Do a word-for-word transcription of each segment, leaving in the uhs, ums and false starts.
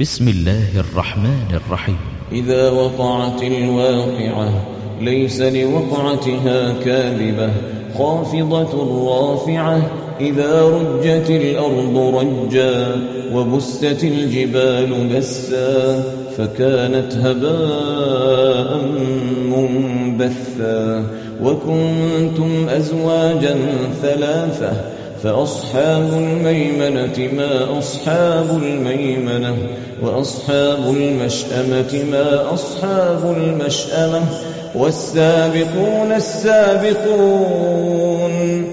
بسم الله الرحمن الرحيم. إذا وقعت الواقعة ليس لوقعتها كاذبة خافضة رافعة إذا رجت الأرض رجا وبست الجبال بسا فكانت هباء منبثا وكنتم أزواجا ثلاثة فأصحاب الميمنة ما أصحاب الميمنة وأصحاب المشأمة ما أصحاب المشأمة والسابقون السابقون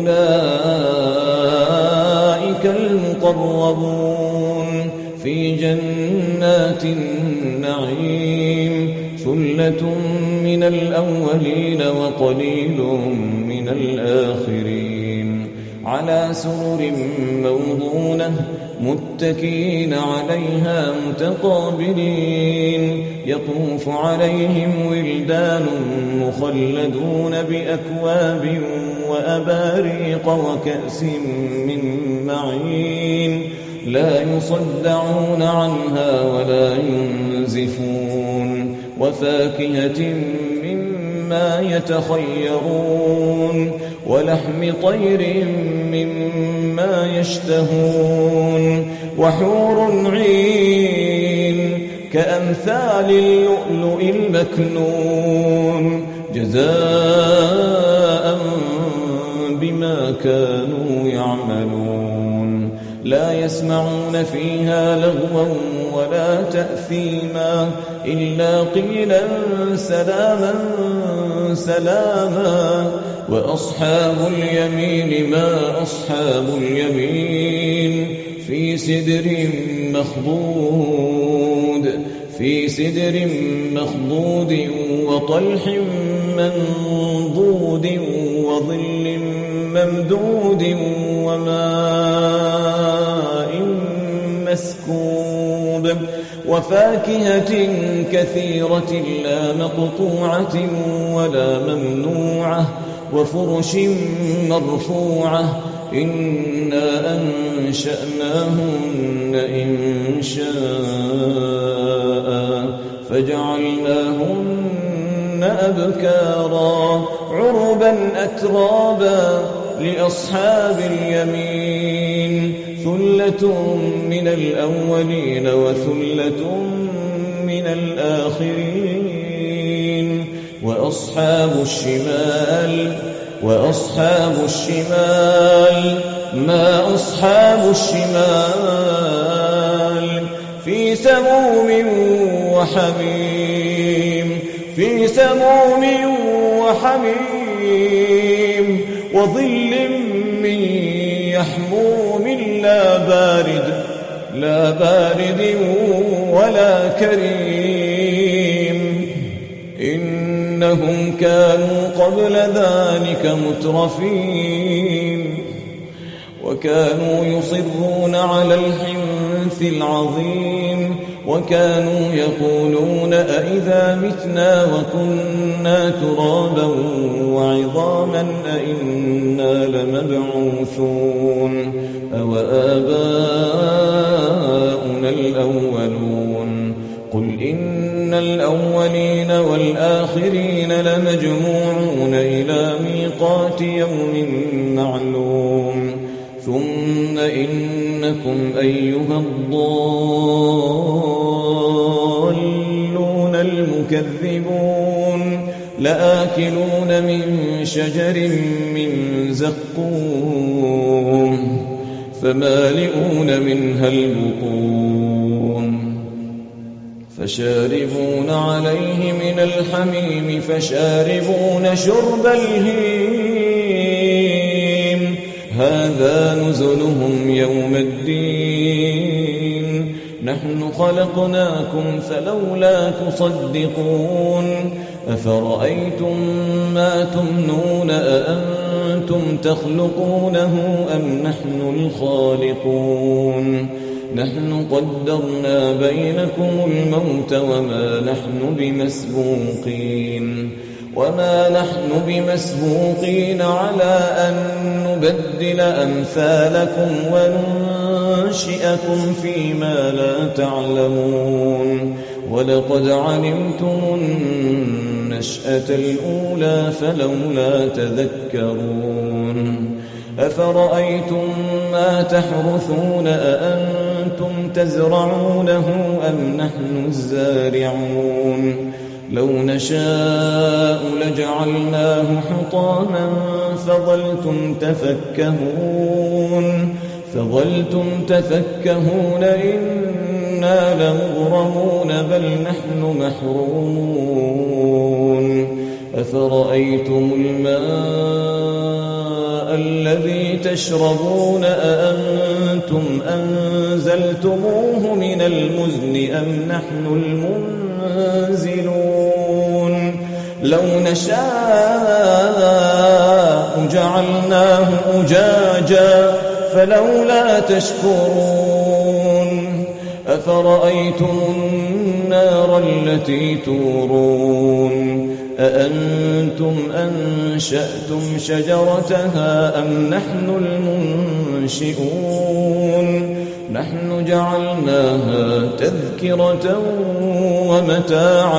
أولئك المقربون في جنات النعيم ثلة من الأولين وقليل من الآخرين على سرر موضونة متكئين عليها متقابلين يطوف عليهم ولدان مخلدون بأكواب وأباريق وكأس من معين لا يصدعون عنها ولا ينزفون وفاكهة مما يتخيرون ولحم طير مما يشتهون وحور عين كأمثال اللؤلؤ المكنون جزاء بما كانوا يعملون لا يسمعون فيها لغوا ولا تأثيما إلا قيلا سلاما سلاما وأصحاب اليمين ما أصحاب اليمين في سدر مخضود في سدر مخضود وطلح منضود وظل ممدود وماء مسكوب وفاكهة كثيرة لا مقطوعة ولا ممنوعة وفرش مرفوعة إنا أنشأناهن إن شاء فجعلناهن أبكارا عربا أترابا لأصحاب اليمين ثلة من الأولين وثلة من الآخرين وأصحاب الشمال وأصحاب الشمال ما أصحاب الشمال في سموم وحميم في سموم وحميم وظل من يحموم لا بارد لا بارد ولا كريم إنهم كانوا قبل ذلك مترفين وكانوا يصرون على الحنث العظيم وكانوا يقولون أئذا متنا وكنا ترابا وعظاما أئنا لمبعوثون أو آباؤنا الأولون قل إن الأولين والآخرين لمجموعون إلى ميقات يوم معلوم ثم إنكم أيها الضالون المكذبون لآكلون من شجر من زقوم فمالئون منها البطون فشاربون عليه من الحميم فشاربون شرب الهيم هذا نزلهم يوم الدين نحن خلقناكم فلولا تصدقون أفرأيتم ما تمنون أأنتم تخلقونه أم نحن الخالقون نحن قدرنا بينكم الموت وما نحن بمسبوقين وما نحن بمسبوقين على أن نبدل أمثالكم وننشئكم ينشئكم فيما لا تعلمون ولقد علمتم النشأة الأولى فلولا تذكرون أفرأيتم ما تحرثون أأنتم تزرعونه أم نحن الزارعون لو نشاء لجعلناه حطاما فظلتم تفكهون فظلتم تفكهون إنا لمغرمون بل نحن محرومون أفرأيتم الماء الذي تشربون أأنتم أنزلتموه من المزن أم نحن المنزلون لو نشاء جعلناه أجاجا فلولا تشكرون أفرأيتم النار التي تورون أأنتم أنشأتم شجرتها أم نحن المنشئون نحن جعلناها تذكرة ومتاعا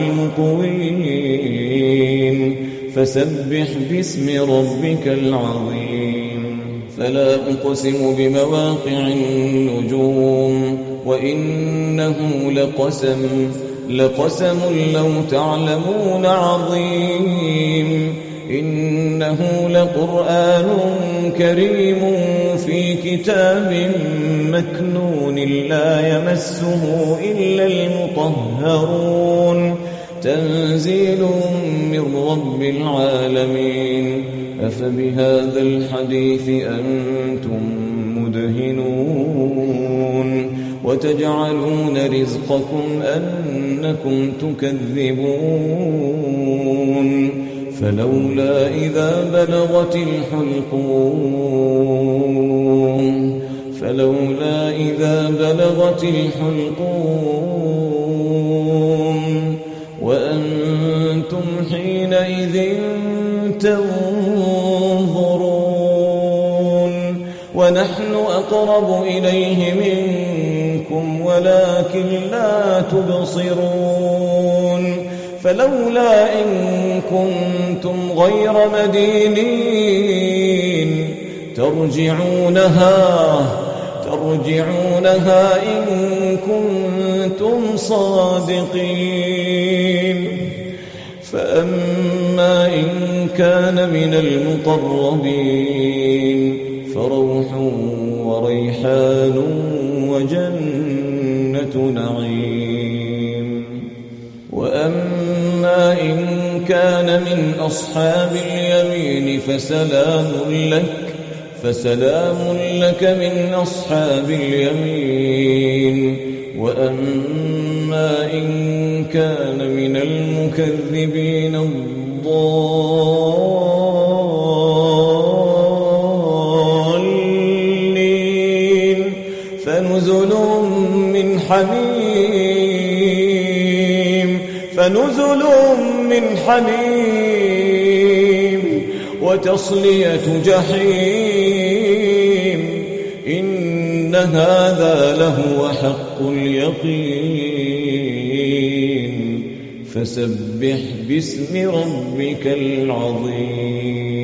للمقوين فسبح باسم ربك العظيم فلا أقسم بمواقع النجوم وإنه لقسم لقسم لو تعلمون عظيم إنه لقرآن كريم في كتاب مكنون لا يمسه إلا المطهرون تنزيل من رب العالمين أفبهذا الحديث أنتم مدهنون وتجعلون رزقكم أنكم تكذبون فلولا إذا بلغت الحلقوم فلولا إذا بلغت الحلقوم وأنتم حينئذ تنظرون ونحن أقرب إليه منكم ولكن لا تبصرون فلولا إن كنتم غير مدينين ترجعونها ترجعونها إن كنتم صادقين فأما إن كان من المقربين فروح وريحان وجنة نعيم وأما إن كان من أصحاب اليمين فسلام لك فسلام لك من أصحاب اليمين وأما إن كان من المكذبين الضالين فنزل من حميم فنزل من حميم وتصلية جحيم إن هذا لهو حق اليقين فسبح باسم ربك العظيم